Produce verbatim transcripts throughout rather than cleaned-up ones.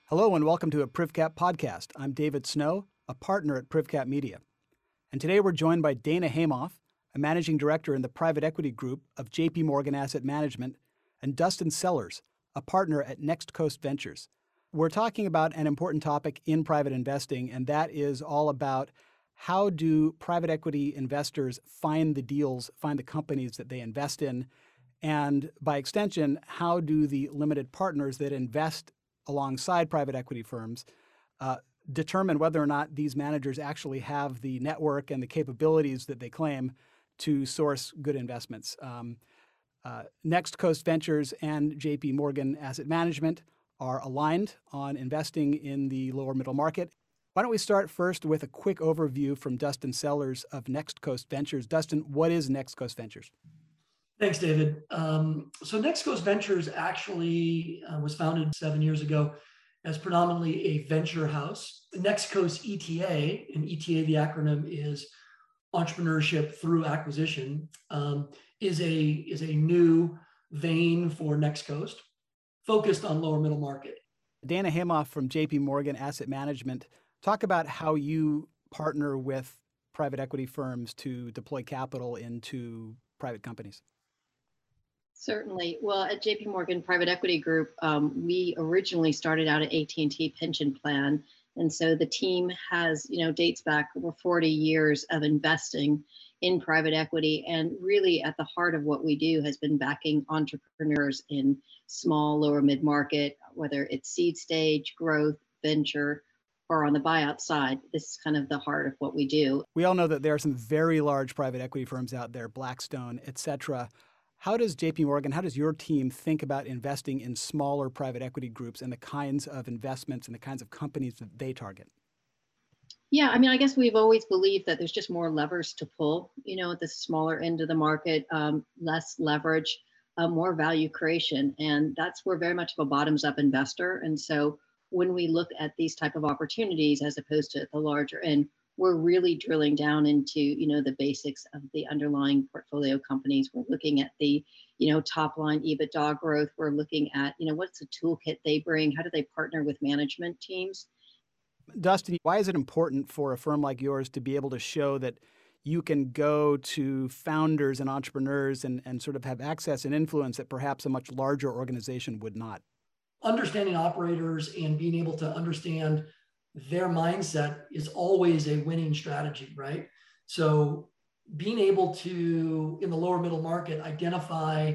Hello and welcome to a PrivCap podcast. I'm David Snow, a partner at PrivCap Media. And today we're joined by Dana Haimoff, a managing director in the private equity group of J P Morgan Asset Management, and Dustin Sellers, a partner at Next Coast Ventures. We're talking about an important topic in private investing, and that is all about how do private equity investors find the deals, find the companies that they invest in, and by extension, how do the limited partners that invest alongside private equity firms uh, determine whether or not these managers actually have the network and the capabilities that they claim to source good investments. Um, uh, Next Coast Ventures and J P Morgan Asset Management are aligned on investing in the lower middle market. Why don't we start first with a quick overview from Dustin Sellers of Next Coast Ventures. Dustin, what is Next Coast Ventures? Thanks, David. Um, so Next Coast Ventures actually uh, was founded seven years ago as predominantly a venture house. The Next Coast E T A, and E T A, the acronym is Entrepreneurship Through Acquisition, um, is a is a new vein for Next Coast, focused on lower middle market. Dana Haimoff from J P Morgan Asset Management, talk about how you partner with private equity firms to deploy capital into private companies. Certainly. Well, at J P Morgan Private Equity Group, um, we originally started out at A T and T Pension Plan. And so the team has, you know, dates back over forty years of investing in private equity. And really at the heart of what we do has been backing entrepreneurs in small, lower mid-market, whether it's seed stage, growth, venture, or on the buyout side. This is kind of the heart of what we do. We all know that there are some very large private equity firms out there, Blackstone, et cetera. How does J P Morgan, how does your team think about investing in smaller private equity groups and the kinds of investments and the kinds of companies that they target? Yeah, I mean, I guess we've always believed that there's just more levers to pull, you know, at the smaller end of the market, um, less leverage, uh, more value creation. And that's we're very much of a bottoms up investor. And so when we look at these type of opportunities, as opposed to the larger end, we're really drilling down into, you know, the basics of the underlying portfolio companies. We're looking at the, you know, top line EBITDA growth. We're looking at, you know, what's the toolkit they bring? How do they partner with management teams? Dustin, why is it important for a firm like yours to be able to show that you can go to founders and entrepreneurs and, and sort of have access and influence that perhaps a much larger organization would not? Understanding operators and being able to understand their mindset is always a winning strategy, right? So being able to, in the lower middle market, identify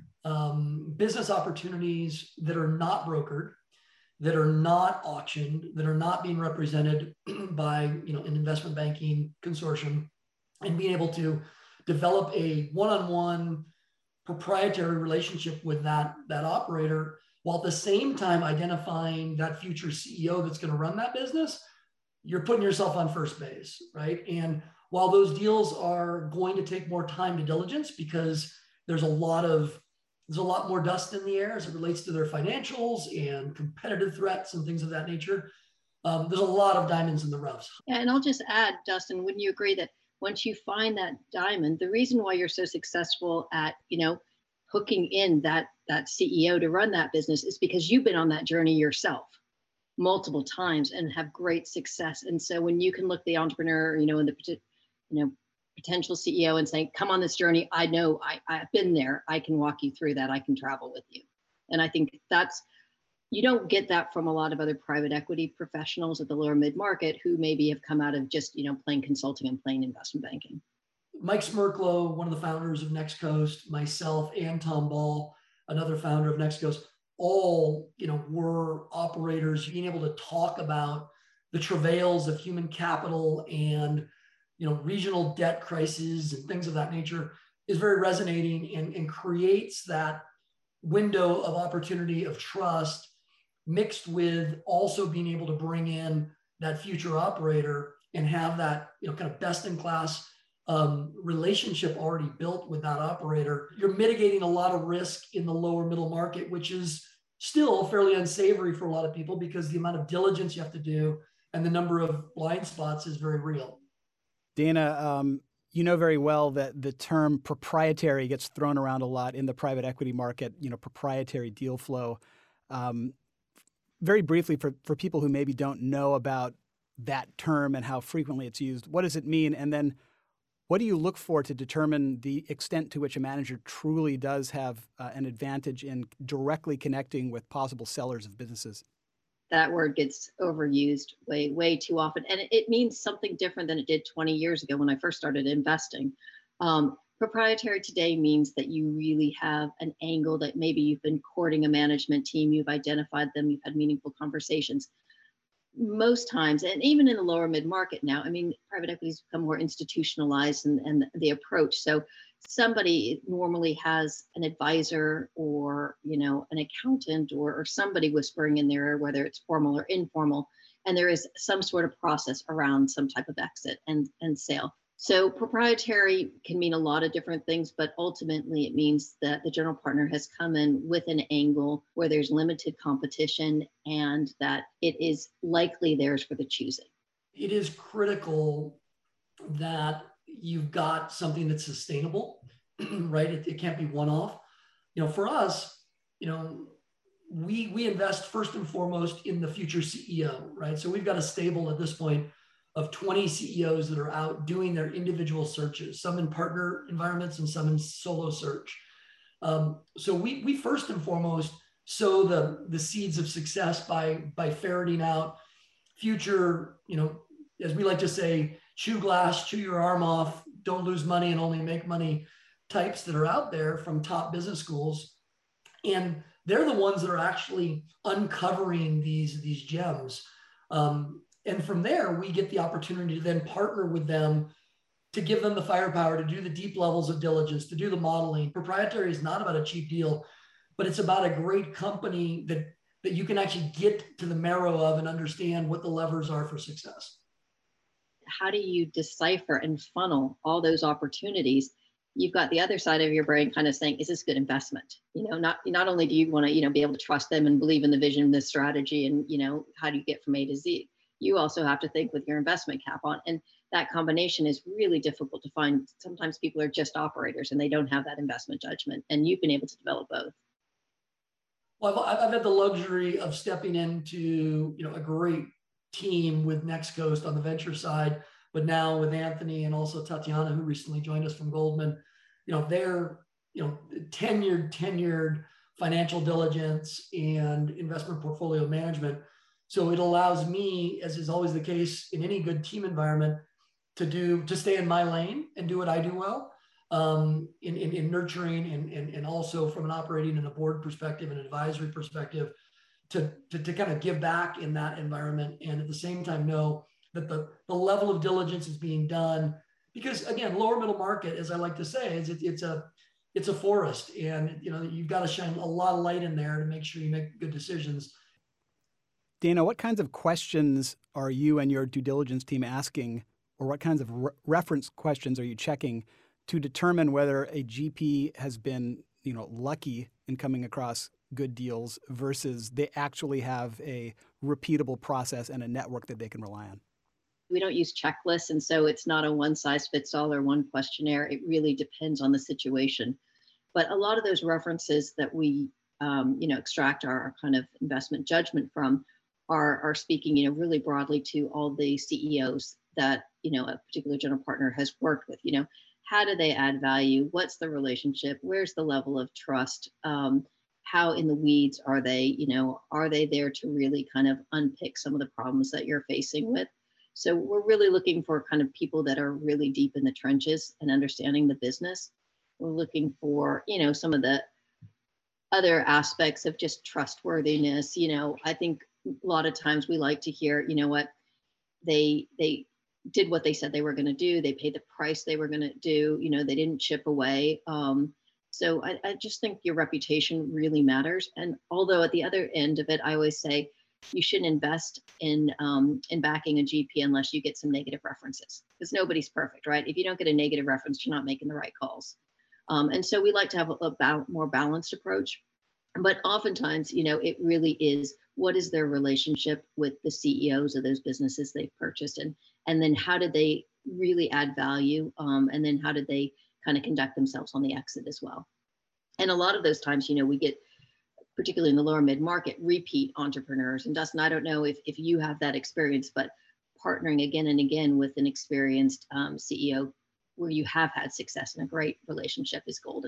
um, business opportunities that are not brokered, that are not auctioned, that are not being represented by, you know, an investment banking consortium, and being able to develop a one-on-one proprietary relationship with that, that operator, while at the same time identifying that future C E O that's going to run that business, you're putting yourself on first base, right? And while those deals are going to take more time to diligence because there's a lot of there's a lot more dust in the air as it relates to their financials and competitive threats and things of that nature, um, there's a lot of diamonds in the roughs. Yeah, and I'll just add, Dustin, wouldn't you agree that once you find that diamond, the reason why you're so successful at, you know, hooking in that that C E O to run that business is because you've been on that journey yourself multiple times and have great success. And so when you can look the entrepreneur, you know, in the, you know, potential C E O and say, come on this journey, I know I, I've been there. I can walk you through that. I can travel with you. And I think that's, you don't get that from a lot of other private equity professionals at the lower mid-market who maybe have come out of just, you know, plain consulting and plain investment banking. Mike Smirklo, one of the founders of Next Coast, myself, and Tom Ball, another founder of Next Coast, all, you know, were operators. Being able to talk about the travails of human capital and, you know, regional debt crises and things of that nature is very resonating and, and creates that window of opportunity of trust, mixed with also being able to bring in that future operator and have that, you know, kind of best in class um, relationship already built with that operator. You're mitigating a lot of risk in the lower middle market, which is still fairly unsavory for a lot of people because the amount of diligence you have to do and the number of blind spots is very real. Dana, um, you know very well that the term proprietary gets thrown around a lot in the private equity market, you know, proprietary deal flow. Um, very briefly, for, for people who maybe don't know about that term and how frequently it's used, what does it mean? And then what do you look for to determine the extent to which a manager truly does have uh, an advantage in directly connecting with possible sellers of businesses? That word gets overused way, way too often. And it, it means something different than it did twenty years ago when I first started investing. Um, proprietary today means that you really have an angle, that maybe you've been courting a management team, you've identified them, you've had meaningful conversations. Most times, and even in the lower mid market now, I mean, private equity's become more institutionalized and, and the approach. So somebody normally has an advisor or, you know, an accountant or, or somebody whispering in there, whether it's formal or informal, and there is some sort of process around some type of exit and, and sale. So proprietary can mean a lot of different things, but ultimately it means that the general partner has come in with an angle where there's limited competition and that it is likely theirs for the choosing. It is critical that you've got something that's sustainable, right? It, it can't be one-off. You know, for us, you know, we we invest first and foremost in the future C E O, right? So we've got a stable at this point of twenty C E Os that are out doing their individual searches, some in partner environments and some in solo search. Um, so we we first and foremost sow the the seeds of success by by ferreting out future, you know, as we like to say, chew glass, chew your arm off, don't lose money and only make money types that are out there from top business schools. And they're the ones that are actually uncovering these, these gems. Um, and from there, we get the opportunity to then partner with them to give them the firepower to do the deep levels of diligence, to do the modeling. Proprietary is not about a cheap deal, but it's about a great company that, that you can actually get to the marrow of and understand what the levers are for success. How do you decipher and funnel all those opportunities? You've got the other side of your brain kind of saying, is this good investment? You know, not, not only do you want to, you know, be able to trust them and believe in the vision, the strategy, and, you know, how do you get from A to Z? You also have to think with your investment cap on. And that combination is really difficult to find. Sometimes people are just operators and they don't have that investment judgment. And you've been able to develop both. Well, I've, I've had the luxury of stepping into, you know, a great team with Next Coast on the venture side, but now with Anthony and also Tatiana, who recently joined us from Goldman. You know, they're, you know, tenured, tenured financial diligence and investment portfolio management. So it allows me, as is always the case in any good team environment, to do, to stay in my lane and do what I do well, um, in, in, in nurturing and, and, and also from an operating and a board perspective and advisory perspective, to, to, to kind of give back in that environment. And at the same time, know that the, the level of diligence is being done, because again, lower middle market, as I like to say, is it, it's a, it's a forest, and, you know, you've got to shine a lot of light in there to make sure you make good decisions. Dana, what kinds of questions are you and your due diligence team asking, or what kinds of re- reference questions are you checking to determine whether a G P has been, you know, lucky in coming across good deals versus they actually have a repeatable process and a network that they can rely on? We don't use checklists, and so it's not a one size fits all or one questionnaire. It really depends on the situation. But a lot of those references that we, um, you know, extract our, our kind of investment judgment from are, are speaking, you know, really broadly to all the C E Os that, you know, a particular general partner has worked with. You know, how do they add value? What's the relationship? Where's the level of trust? Um, how in the weeds are they? You know, are they there to really kind of unpick some of the problems that you're facing with? So we're really looking for kind of people that are really deep in the trenches and understanding the business. We're looking for, you know, some of the other aspects of just trustworthiness. You know, I think a lot of times we like to hear, you know what, they they did what they said they were going to do. They paid the price they were going to do. You know, they didn't chip away. Um, so I, I just think your reputation really matters. And although at the other end of it, I always say, you shouldn't invest in um, in backing a G P unless you get some negative references, because nobody's perfect, right? If you don't get a negative reference, you're not making the right calls. Um, and so we like to have a, a ba- more balanced approach. But oftentimes, you know, it really is, what is their relationship with the C E Os of those businesses they've purchased, and and then how did they really add value, um, and then how did they kind of conduct themselves on the exit as well. And a lot of those times, you know, we get particularly in the lower mid market, repeat entrepreneurs. And Dustin, I don't know if, if you have that experience, but partnering again and again with an experienced um, C E O where you have had success and a great relationship is golden.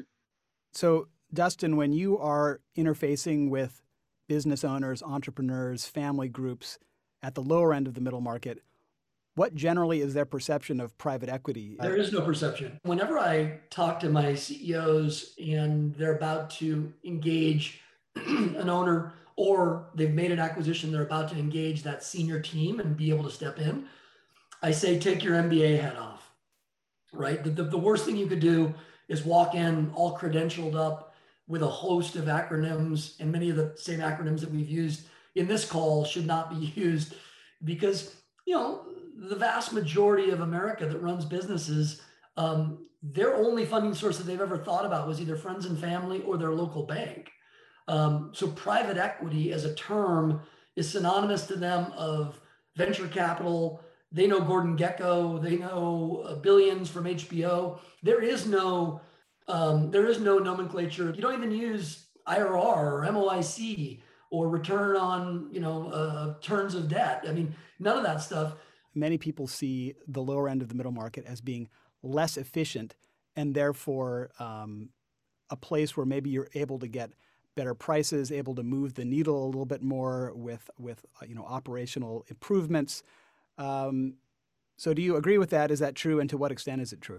So, Dustin, when you are interfacing with business owners, entrepreneurs, family groups at the lower end of the middle market, what generally is their perception of private equity? There is no perception. Whenever I talk to my C E Os and they're about to engage an owner or they've made an acquisition, they're about to engage that senior team and be able to step in, I say, take your M B A hat off, right? The, the, the worst thing you could do is walk in all credentialed up with a host of acronyms, and many of the same acronyms that we've used in this call should not be used because, you know, the vast majority of America that runs businesses, um, their only funding source that they've ever thought about was either friends and family or their local bank. Um, so private equity as a term is synonymous to them of venture capital. They know Gordon Gekko. They know uh, Billions from H B O. There is no, um, there is no nomenclature. You don't even use I R R or M O I C or return on, you know, uh, turns of debt. I mean, none of that stuff. Many people see the lower end of the middle market as being less efficient and therefore um, a place where maybe you're able to get better prices, able to move the needle a little bit more with, with uh, you know, operational improvements. Um, so do you agree with that? Is that true? And to what extent is it true?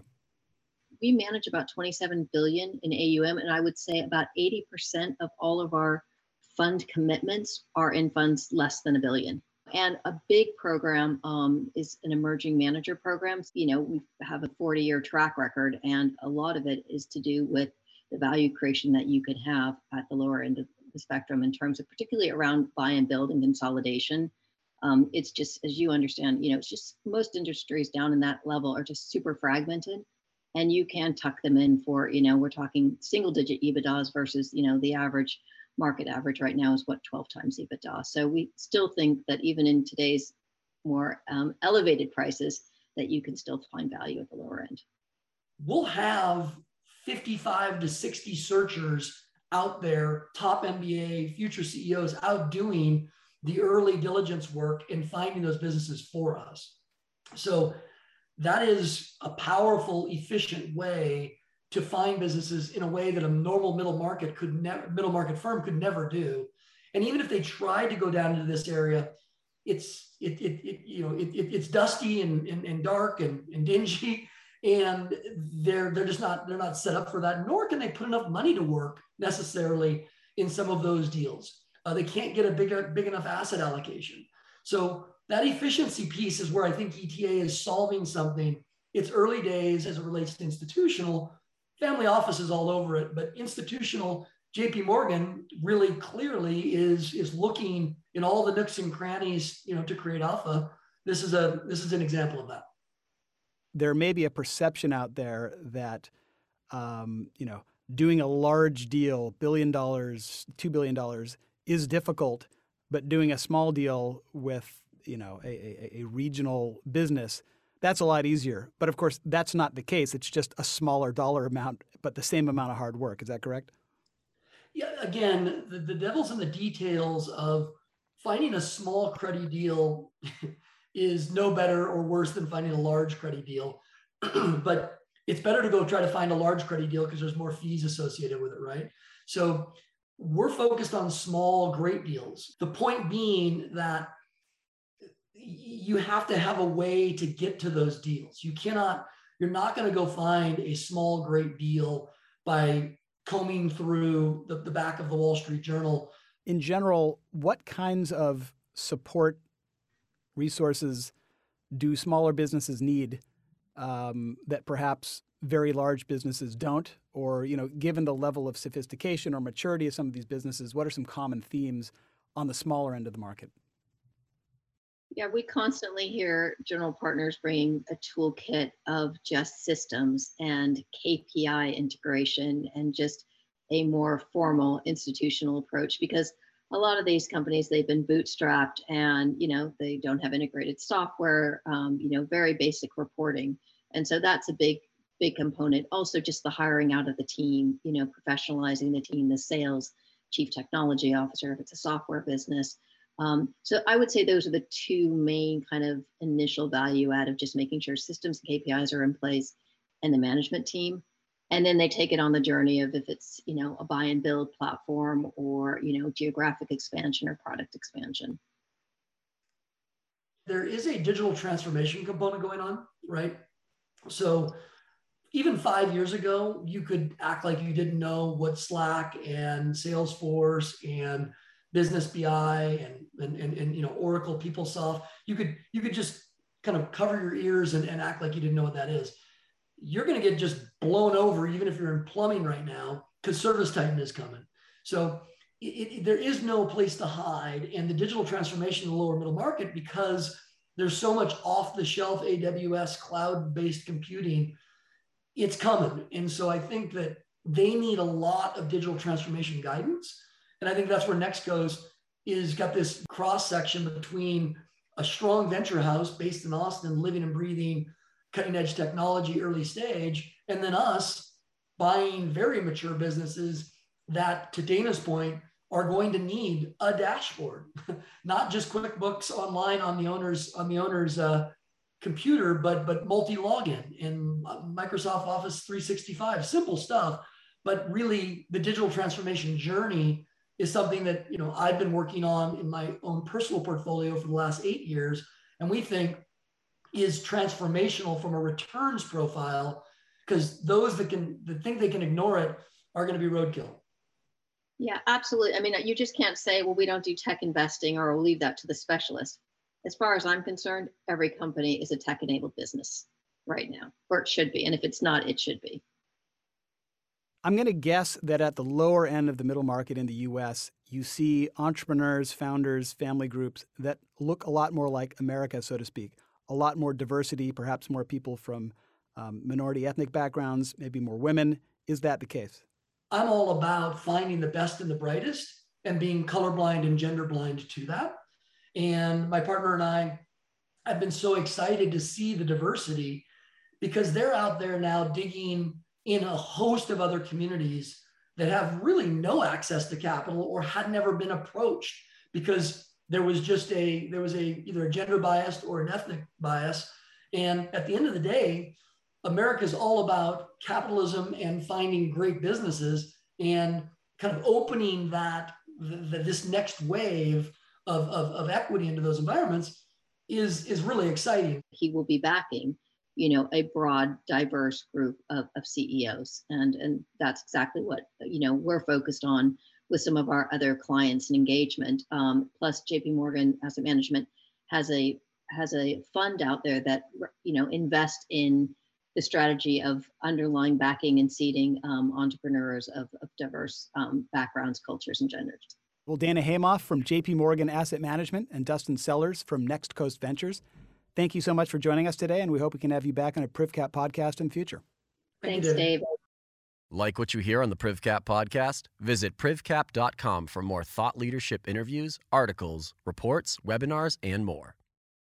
We manage about twenty-seven billion in A U M, and I would say about eighty percent of all of our fund commitments are in funds less than a billion. And a big program um, is an emerging manager program. You know, we have a forty year track record, and a lot of it is to do with the value creation that you could have at the lower end of the spectrum in terms of particularly around buy and build and consolidation. Um, it's just, as you understand, you know, it's just most industries down in that level are just super fragmented, and you can tuck them in for, you know, we're talking single digit EBITDAs versus, you know, the average market average right now is what, twelve times EBITDA. So we still think that even in today's more um, elevated prices, that you can still find value at the lower end. We'll have fifty-five to sixty searchers out there, top M B A, future C E Os out doing the early diligence work and finding those businesses for us. So that is a powerful, efficient way to find businesses in a way that a normal middle market could never, middle market firm could never do. And even if they tried to go down into this area, it's it, it, it you know it, it, it's dusty and, and, and dark and, and dingy, and they're they're just not they're not set up for that. Nor can they put enough money to work necessarily in some of those deals. Uh, they can't get a big big enough asset allocation. So that efficiency piece is where I think E T A is solving something. It's early days as it relates to institutional. Family offices all over it, but institutional, J P Morgan really clearly is, is looking in all the nooks and crannies, you know, to create alpha. This is a this is an example of that. There may be a perception out there that um, you know, doing a large deal, billion dollars, two billion dollars, is difficult, but doing a small deal with, you know, a, a, a regional business, that's a lot easier. But of course, that's not the case. It's just a smaller dollar amount, but the same amount of hard work. Is that correct? Yeah, again, the, the devil's in the details of finding a small credit deal is no better or worse than finding a large credit deal. But it's better to go try to find a large credit deal because there's more fees associated with it, right? So we're focused on small, great deals. The point being that you have to have a way to get to those deals. You cannot, you're not going to go find a small, great deal by combing through the, the back of the Wall Street Journal. In general, what kinds of support resources do smaller businesses need um, that perhaps very large businesses don't? Or, you know, given the level of sophistication or maturity of some of these businesses, what are some common themes on the smaller end of the market? Yeah, we constantly hear general partners bringing a toolkit of just systems and K P I integration and just a more formal institutional approach, because a lot of these companies, they've been bootstrapped and, you know, they don't have integrated software, um, you know, very basic reporting. And so that's a big, big component. Also, just the hiring out of the team, you know, professionalizing the team, the sales, chief technology officer, if it's a software business. Um, so I would say those are the two main kind of initial value add of just making sure systems and K P Is are in place and the management team. And then they take it on the journey of if it's, you know, a buy and build platform or, you know, geographic expansion or product expansion. There is a digital transformation component going on, right? So even five years ago, you could act like you didn't know what Slack and Salesforce and Business B I and, and, and, and you know, Oracle PeopleSoft, you could, you could just kind of cover your ears and, and act like you didn't know what that is. You're going to get just blown over, even if you're in plumbing right now, because ServiceTitan is coming. So it, it, there is no place to hide. And the digital transformation in the lower middle market, because there's so much off the shelf A W S cloud-based computing, it's coming. And so I think that they need a lot of digital transformation guidance. And I think that's where Nexco's is got this cross section between a strong venture house based in Austin, living and breathing cutting edge technology, early stage, and then us buying very mature businesses that, to Dana's point, are going to need a dashboard, not just QuickBooks online on the owner's on the owner's uh, computer, but but multi-login in Microsoft Office three sixty-five, simple stuff. But really, the digital transformation journey is something that, you know, I've been working on in my own personal portfolio for the last eight years, and we think is transformational from a returns profile, because those that can that think they can ignore it are going to be roadkill. Yeah, absolutely. I mean, you just can't say, well, we don't do tech investing, or we'll leave that to the specialist. As far as I'm concerned, every company is a tech-enabled business right now, or it should be. And if it's not, it should be. I'm going to guess that at the lower end of the middle market in the U S, you see entrepreneurs, founders, family groups that look a lot more like America, so to speak. A lot more diversity, perhaps more people from um, minority ethnic backgrounds, maybe more women. Is that the case? I'm all about finding the best and the brightest and being colorblind and gender blind to that. And my partner and I have been so excited to see the diversity, because they're out there now digging in a host of other communities that have really no access to capital or had never been approached, because there was just a, there was a either a gender bias or an ethnic bias. And at the end of the day, America is all about capitalism and finding great businesses and kind of opening that, the, this next wave of, of, of equity into those environments is, is really exciting. He will be backing, you know, a broad, diverse group of, of C E Os. And, and that's exactly what, you know, we're focused on with some of our other clients and engagement. Um, plus J P Morgan Asset Management has a, has a fund out there that, you know, invest in the strategy of underlying backing and seeding um, entrepreneurs of, of diverse um, backgrounds, cultures, and genders. Well, Dana Haimoff from J P Morgan Asset Management and Dustin Sellers from Next Coast Ventures, thank you so much for joining us today, and we hope we can have you back on a PrivCap podcast in the future. Thanks, Dave. Like what you hear on the PrivCap podcast? Visit privcap dot com for more thought leadership interviews, articles, reports, webinars, and more.